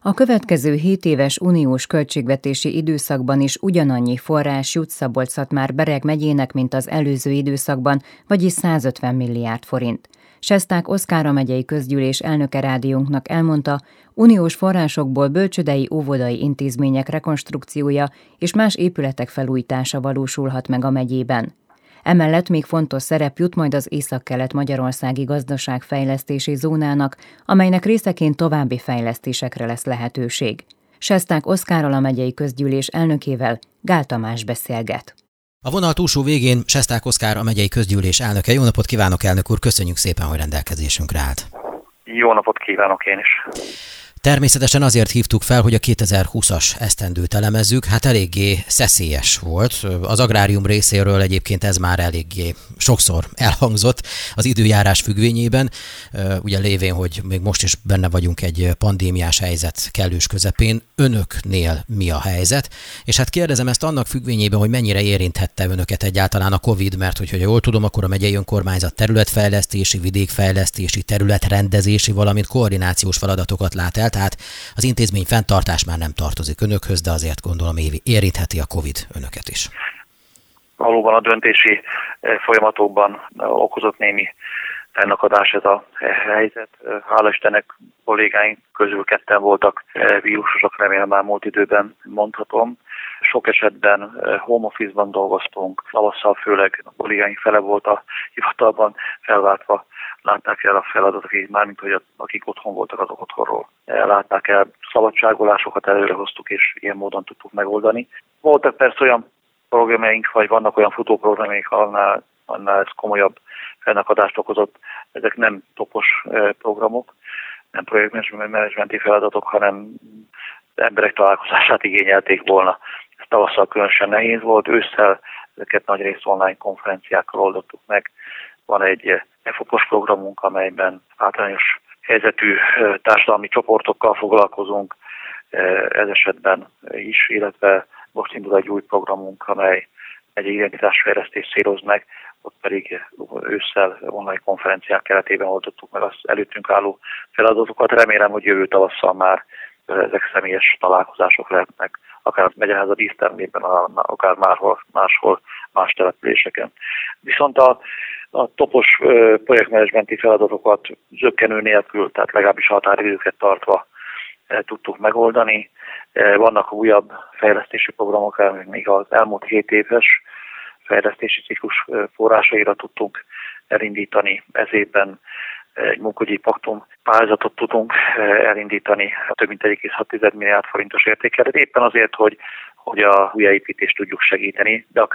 A következő 7 éves uniós költségvetési időszakban is ugyanannyi forrás jut Szabolcs-Szatmár-Bereg megyének, mint az előző időszakban, vagyis 150 milliárd forint. Sesták Oszkár, a megyei közgyűlés elnöke rádiónknak elmondta, uniós forrásokból bölcsődei, óvodai intézmények rekonstrukciója és más épületek felújítása valósulhat meg a megyében. Emellett még fontos szerep jut majd az északkelet-magyarországi gazdaságfejlesztési zónának, amelynek részeként további fejlesztésekre lesz lehetőség. Sesták Oszkárral, a megyei közgyűlés elnökével Gál Tamás beszélget. A vonal túlsó végén Sesták Oszkár, a megyei közgyűlés elnöke. Jó napot kívánok, elnök úr, köszönjük szépen, hogy rendelkezésünkre állt. Jó napot kívánok én is. Természetesen azért hívtuk fel, hogy a 2020-as esztendőt elemezzük, hát eléggé szeszélyes volt. Az agrárium részéről egyébként ez már eléggé sokszor elhangzott az időjárás függvényében, ugye lévén, hogy még most is benne vagyunk egy pandémiás helyzet kellős közepén. Önöknél mi a helyzet? És hát kérdezem ezt annak függvényében, hogy mennyire érinthette önöket egyáltalán a Covid, mert hogyha jól tudom, akkor a megyei önkormányzat területfejlesztési, vidékfejlesztési, területrendezési, valamint koordinációs feladatokat lát el. Tehát az intézmény fenntartás már nem tartozik önökhöz, de azért gondolom érintheti a Covid önöket is. Valóban a döntési folyamatokban okozott némi fennakadás ez a helyzet. Hála Istennek kollégáink közül ketten voltak vírusosak, remélem már múlt időben mondhatom. Sok esetben home office-ban dolgoztunk, tavasszal főleg a kollégáink fele volt a hivatalban felváltva, látták el a feladatot, mármint hogy akik otthon voltak, azok otthonról látták el. Szabadságolásokat előrehoztuk, és ilyen módon tudtuk megoldani. Voltak persze olyan programjaink, vagy vannak olyan futóprogramjaink, annál ez komolyabb fennakadást okozott. Ezek nem topos programok, nem projektmenedzsmenti feladatok, hanem emberek találkozását igényelték volna. Ez tavasszal különösen nehéz volt, ősszel ezeket nagyrészt online konferenciákkal oldottuk meg. Van egy EFOPOS programunk, amelyben általános helyzetű társadalmi csoportokkal foglalkozunk, ez esetben is, illetve most indul egy új programunk, amely egy identitásfejlesztést céloz meg, ott pedig ősszel online konferenciák keretében oldottuk meg az előttünk álló feladatokat. Remélem, hogy jövő tavasszal már ezek személyes találkozások lehetnek, akár a megyeház a dísztermében, akár máshol, más településeken. Viszont a topos projektmenedzsmenti feladatokat zökkenő nélkül, tehát legalábbis határidőket tartva tudtuk megoldani. Vannak újabb fejlesztési programok, még az elmúlt 7 éves fejlesztési ciklus forrásaira tudtunk elindítani. Ez évben egy munkahogyi paktum pályázatot tudunk elindítani, több mint 1,6 milliárd forintos értékkel, éppen azért, hogy a újjáépítést tudjuk segíteni, de a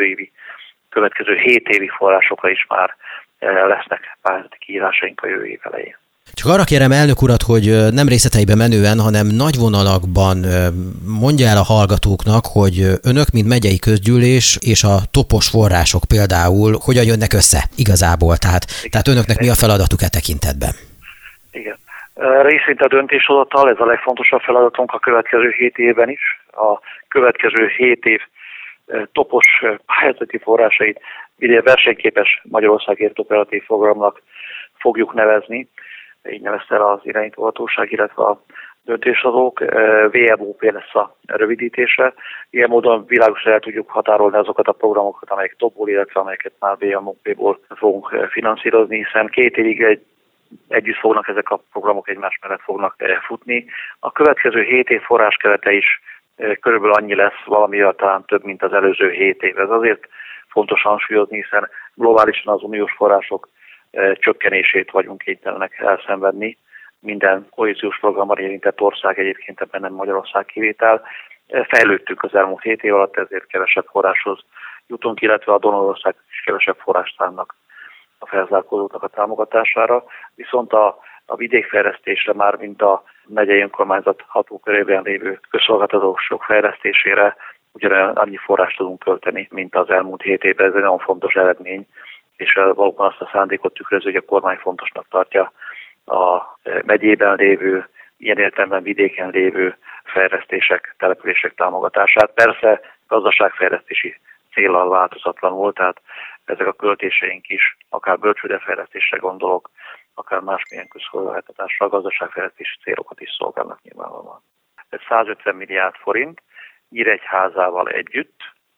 következő 7 évi forrásokra is már lesznek pályázati kiírásaink a jövő év elején. Csak arra kérem elnök urat, hogy nem részleteiben menően, hanem nagy vonalakban mondja el a hallgatóknak, hogy önök, mint megyei közgyűlés és a topos források például hogyan jönnek össze igazából, tehát önöknek mi a feladatuk e tekintetben? Igen. Részint a döntéshozatal, ez a legfontosabb feladatunk a következő 7 évben is. A következő 7 év topos pályázati forrásait idén versenyképes Magyarországért operatív programnak fogjuk nevezni. Így nevezte el az irányítóhatóság, illetve a döntéshozók. VMOP lesz a rövidítése. Ilyen módon világosan el tudjuk határolni azokat a programokat, amelyek topból, illetve amelyeket már VMOP-ból fogunk finanszírozni, hiszen 2 évig együtt fognak ezek a programok egymás mellett fognak futni. A következő 7 év forráskerete is körülbelül annyi lesz, valamivel talán több, mint az előző 7 év. Ez azért fontos hangsúlyozni, hiszen globálisan az uniós források csökkenését vagyunk kénytelenek elszenvedni. Minden kohéziós programban érintett ország, egyébként ebben nem Magyarország kivétel. Fejlődtünk az elmúlt 7 év alatt, ezért kevesebb forráshoz jutunk, illetve a donorország is kevesebb forrást szánnak a felzárkózóknak a támogatására. Viszont a vidékfejlesztésre, már mint a megyei önkormányzat hatókörében lévő közszolgáltatások fejlesztésére ugyanolyan annyi forrást tudunk költeni, mint az elmúlt 7 évben. Ez egy nagyon fontos eredmény, és valóban azt a szándékot tükröző, hogy a kormány fontosnak tartja a megyében lévő, ilyen értelemben vidéken lévő fejlesztések, települések támogatását. Persze gazdaságfejlesztési céllal változatlanul, tehát ezek a költéseink is, akár bölcsődefejlesztésre gondolok, akár másmilyen közszolgáltatásra, gazdaságfejlesztési célokat is szolgálnak nyilvánvalóan. Ez 150 milliárd forint Nyíregyházával együtt.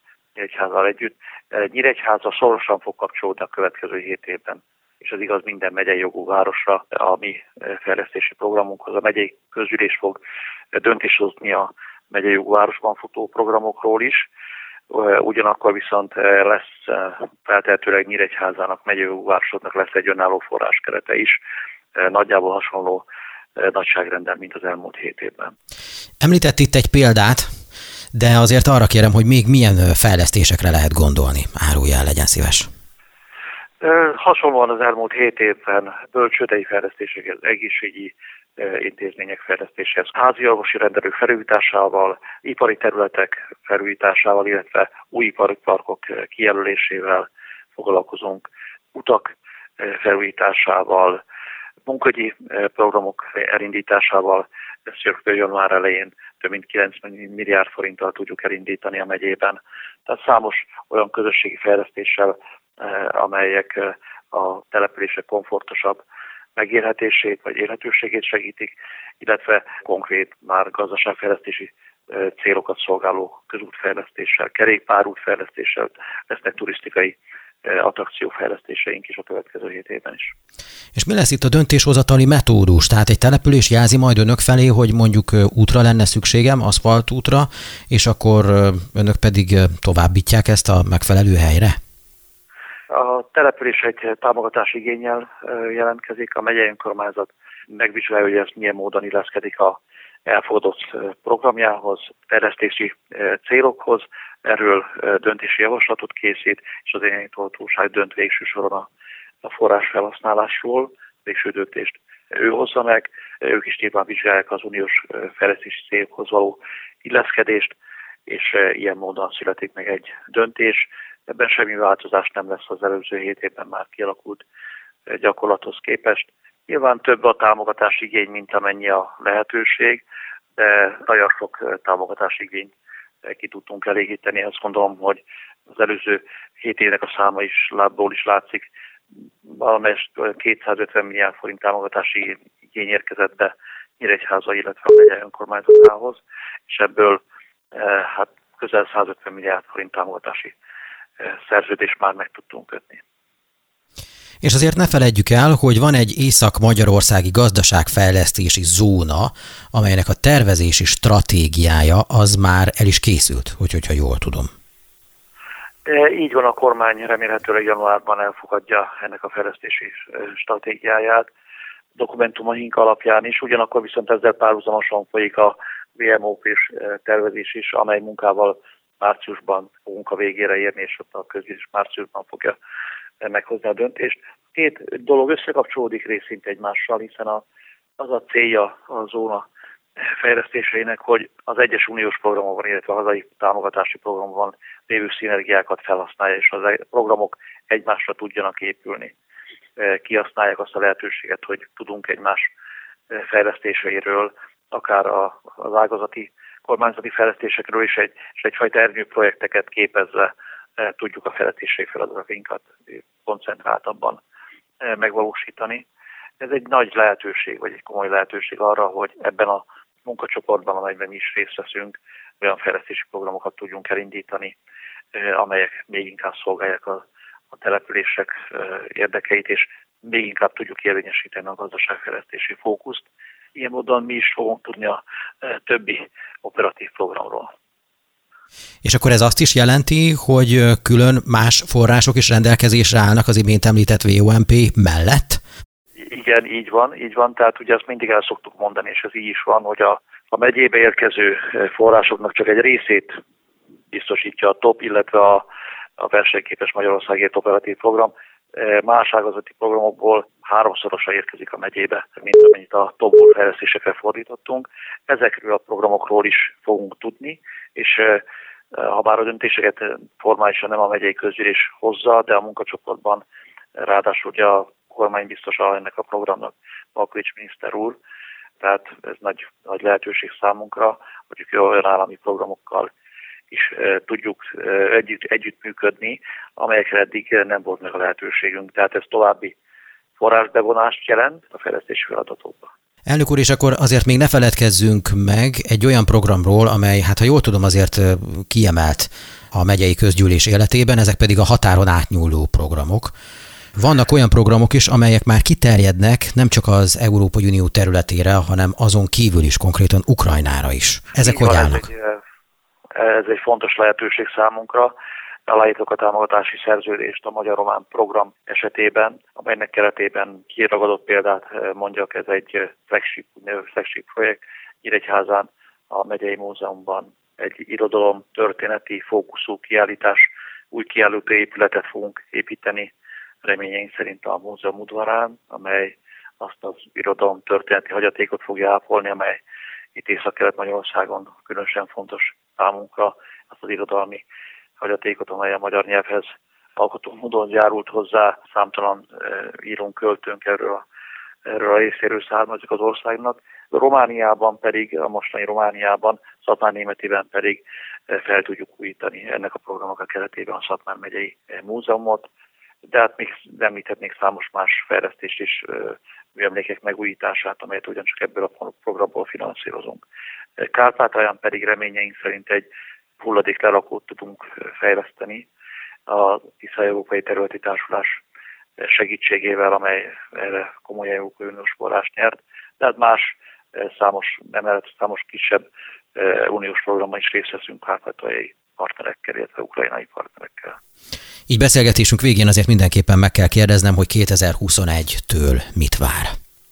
Nyíregyháza szorosan fog kapcsolódni a következő 7 évben, és ez igaz minden megyei jogú városra, a mi fejlesztési programunkhoz. A megyei közgyűlés fog döntést hozni a megyei jogú városban futó programokról is, ugyanakkor viszont lesz feltehetőleg Nyíregyházának, megyei jogú városoknak lesz egy önálló forráskerete is, nagyjából hasonló nagyságrenden, mint az elmúlt 7 évben. Említett itt egy példát, de azért arra kérem, hogy még milyen fejlesztésekre lehet gondolni. Árulja el, legyen szíves. Hasonlóan az elmúlt 7 évben bölcsődei fejlesztések, egészségügyi intézmények fejlesztéséhez, házi orvosi rendelők felújításával, ipari területek felújításával, illetve új ipari parkok kijelölésével foglalkozunk, utak felújításával, munkahogyi programok elindításával. Ezt rögtön január elején több mint 90 milliárd forinttal tudjuk elindítani a megyében. Tehát számos olyan közösségi fejlesztéssel, amelyek a települések komfortosabb megélhetését vagy élhetőségét segítik, illetve konkrét már gazdaságfejlesztési célokat szolgáló közútfejlesztéssel, kerékpárútfejlesztéssel, lesznek turisztikai attrakciófejlesztéseink is a következő 7 évben is. És mi lesz itt a döntéshozatali metódus? Tehát egy település jelzi majd önök felé, hogy mondjuk útra lenne szükségem, aszfaltútra, és akkor önök pedig továbbítják ezt a megfelelő helyre? A település egy támogatási igénnyel jelentkezik, a megyei önkormányzat megvizsgálja, hogy ez milyen módon illeszkedik a elfogadott programjához, fejlesztési célokhoz, erről döntési javaslatot készít, és az irányítóhatóság dönt végső soron a forrásfelhasználásról, végső döntést ő hozza meg, ők is nyilván vizsgálják az uniós fejlesztési célokhoz való illeszkedést, és ilyen módon születik meg egy döntés. Ebben semmi változás nem lesz az előző 7 évben már kialakult gyakorlathoz képest. Nyilván több a támogatási igény, mint amennyi a lehetőség, de nagyon sok támogatási igényt ki tudtunk elégíteni. Azt gondolom, hogy az előző 7 évnek a száma is látszik. Valamelyest 250 milliárd forint támogatási igény érkezett be Nyíregyháza, illetve a megyei önkormányzatához, és ebből közel 150 milliárd forint támogatási szerződést már meg tudtunk kötni. És azért ne feledjük el, hogy van egy észak-magyarországi gazdaságfejlesztési zóna, amelynek a tervezési stratégiája az már el is készült, hogyha jól tudom. Így van, a kormány remélhetőleg januárban elfogadja ennek a fejlesztési stratégiáját, dokumentumaink alapján is, ugyanakkor viszont ezzel párhuzamosan folyik a VMO-s tervezés is, amely munkával márciusban fogunk a végére érni, és ott a közgyűlés márciusban fogja meghozni a döntést. 2 dolog összekapcsolódik részint egymással, hiszen az a célja a zóna fejlesztéseinek, hogy az egyes uniós programokban, illetve a hazai támogatási programban lévő szinergiákat felhasználja, és az programok egymásra tudjanak épülni. Kihasználják azt a lehetőséget, hogy tudunk egymás fejlesztéseiről, akár az ágazati kormányzati fejlesztésekről is egyfajta ernyőprojekteket képezve tudjuk a fejlesztési feladatainkat koncentráltabban megvalósítani. Ez egy nagy lehetőség, vagy egy komoly lehetőség arra, hogy ebben a munkacsoportban, amelyben mi is részt veszünk, olyan fejlesztési programokat tudjunk elindítani, amelyek még inkább szolgálják a települések érdekeit, és még inkább tudjuk érvényesíteni a gazdaságfejlesztési fókuszt. Ilyen módon mi is fogunk tudni a többi operatív programról. És akkor ez azt is jelenti, hogy külön más források is rendelkezésre állnak az imént említett VOMP mellett? Igen, így van. Tehát ugye azt mindig el szoktuk mondani, és ez így is van, hogy a megyébe érkező forrásoknak csak egy részét biztosítja a TOP, illetve a versenyképes Magyarországért operatív program. Más ágazati programokból 3-szorosa érkezik a megyébe, mint amennyit a TOP-ból fejlesztésekre fordítottunk. Ezekről a programokról is fogunk tudni, és ha bár a döntéseket formálisan nem a megyei közgyűlés hozza, de a munkacsoportban ráadásul ugye a kormány biztosa ennek a programnak, Malkovics miniszter úr, tehát ez nagy lehetőség számunkra, hogy olyan állami programokkal is tudjuk együttműködni, amelyekre eddig nem volt meg a lehetőségünk. Tehát ez további forrásbevonást jelent a fejlesztési feladatokban. Elnök úr, és akkor azért még ne feledkezzünk meg egy olyan programról, amely, hát ha jól tudom, azért kiemelt a megyei közgyűlés életében, ezek pedig a határon átnyúló programok. Vannak olyan programok is, amelyek már kiterjednek nem csak az Európai Unió területére, hanem azon kívül is, konkrétan Ukrajnára is. Ezek hogy állnak? Ez egy fontos lehetőség számunkra. Aláírtuk a támogatási szerződést a magyar-román program esetében, amelynek keretében kiragadott példát mondjak, ez egy flagship projekt Nyíregyházán, a Megyei Múzeumban egy irodalom történeti fókuszú kiállítás, új kiállítóépületet fogunk építeni, reményeink szerint a múzeum udvarán, amely azt az irodalom történeti hagyatékot fogja ápolni, amely itt Észak-Kelet-Magyarországon különösen fontos számunkra, azt az irodalmi hagyatékot, amely a magyar nyelvhez alkotó módon járult hozzá, számtalan írunk, költőnk erről a részéről származik az országnak. Romániában pedig, a mostani Romániában, Szatmár-Németiben pedig fel tudjuk újítani ennek a programok a keretében a Szatmár megyei múzeumot, de hát még említhetnék számos más fejlesztést is, műemlékek megújítását, amelyet ugyancsak ebből a programból finanszírozunk. Kárpátalján pedig reményeink szerint egy hulladéklerakót tudunk fejleszteni a Tisza Európai Területi Társulás segítségével, amely erre komoly Európai Uniós forrást nyert, de hát más számos kisebb uniós programban is részt veszünk kárpátaljai partnerekkel, illetve ukrajnai partnerekkel. Így beszélgetésünk végén azért mindenképpen meg kell kérdeznem, hogy 2021-től mit vár?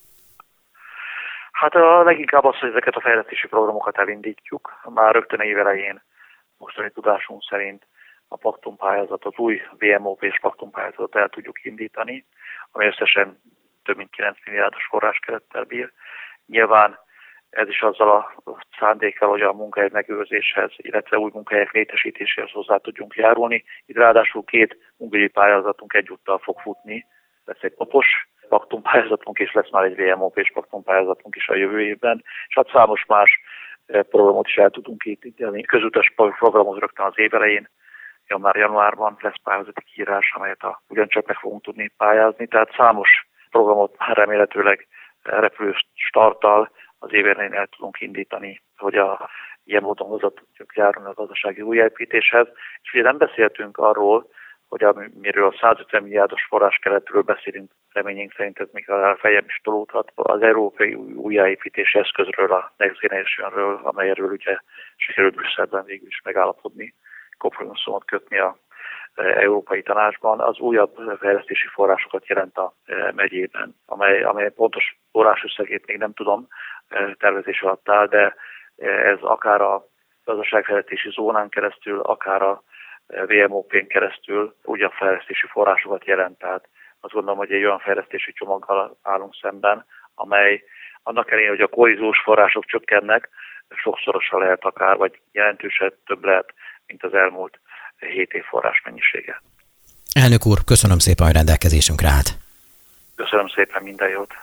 Hát a leginkább az, hogy ezeket a fejlesztési programokat elindítjuk. Már rögtön évelején mostani tudásunk szerint a paktumpályázatot, az új VMOP-s paktumpályázatot el tudjuk indítani, ami összesen több mint 9 milliárdos forráskerettel bír. Nyilván ez is azzal a szándékkal, hogy a munkahely megőrzéshez, illetve új munkahelyek létesítéséhez hozzá tudjunk járulni. Itt ráadásul 2 munkahogyi pályázatunk egyúttal fog futni. Lesz egy popos paktumpályázatunk, és lesz már egy VMOP-s paktumpályázatunk is a jövő évben. És hát számos más programot is el tudunk építeni. Közutas programot rögtön az év elején, már januárban lesz pályázati kiírás, amelyet ugyancsak meg fogunk tudni pályázni. Tehát számos programot remélhetőleg repülő starttal az év elején el tudunk indítani, hogy ilyen módon hozzá tudjuk járulni a gazdasági újjáépítéshez. És ugye nem beszéltünk arról, hogy amiről a 150 milliárdos forráskeretről beszélünk, reményénk szerint ez még feljebb is tolódhat, az európai újjáépítési eszközről, a Next Generation-ről, amelyről ugye sikerült Brüsszelben végül is megállapodni, kompromisszumot kötni a Európai Tanácsban, az újabb fejlesztési forrásokat jelent a megyében, amely pontos forrásösszegét még nem tudom, tervezés alatt áll, de ez akár a gazdaságfejlesztési zónán keresztül, akár a VMOP-n keresztül újabb fejlesztési forrásokat jelent. Tehát azt gondolom, hogy egy olyan fejlesztési csomaggal állunk szemben, amely annak ellenére, hogy a kohéziós források csökkennek, sokszorosan lehet akár, vagy jelentősen több lehet, mint az elmúlt 7 év forrás mennyisége. Elnök úr, köszönöm szépen, hogy rendelkezésünkre állt. Köszönöm szépen, minden jót.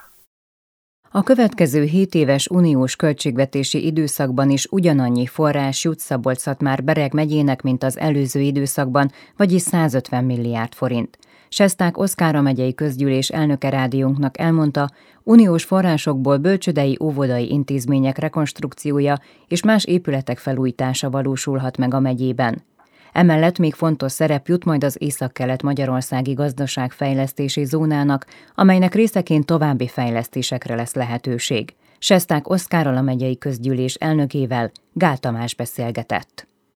A következő 7 éves uniós költségvetési időszakban is ugyanannyi forrás jut Szabolcs-Szatmár-Bereg megyének, mint az előző időszakban, vagyis 150 milliárd forint. Sesták Oszkár a megyei közgyűlés elnöke rádiónknak elmondta, uniós forrásokból bölcsődei óvodai intézmények rekonstrukciója és más épületek felújítása valósulhat meg a megyében. Emellett még fontos szerep jut majd az észak-kelet-magyarországi gazdaságfejlesztési zónának, amelynek részeként további fejlesztésekre lesz lehetőség. Sesták Oszkárral, a megyei közgyűlés elnökével Gál Tamás beszélgetett.